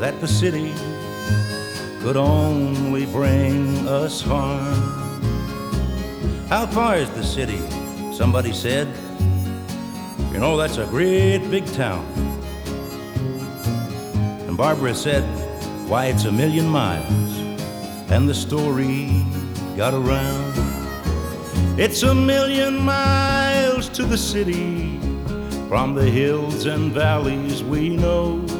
that the city could only bring us harm. How far is the city? Somebody said. You know, that's a great big town. And Barbara said, why, it's 1,000,000 miles. And the story got around. It's 1,000,000 miles to the city from the hills and valleys we know.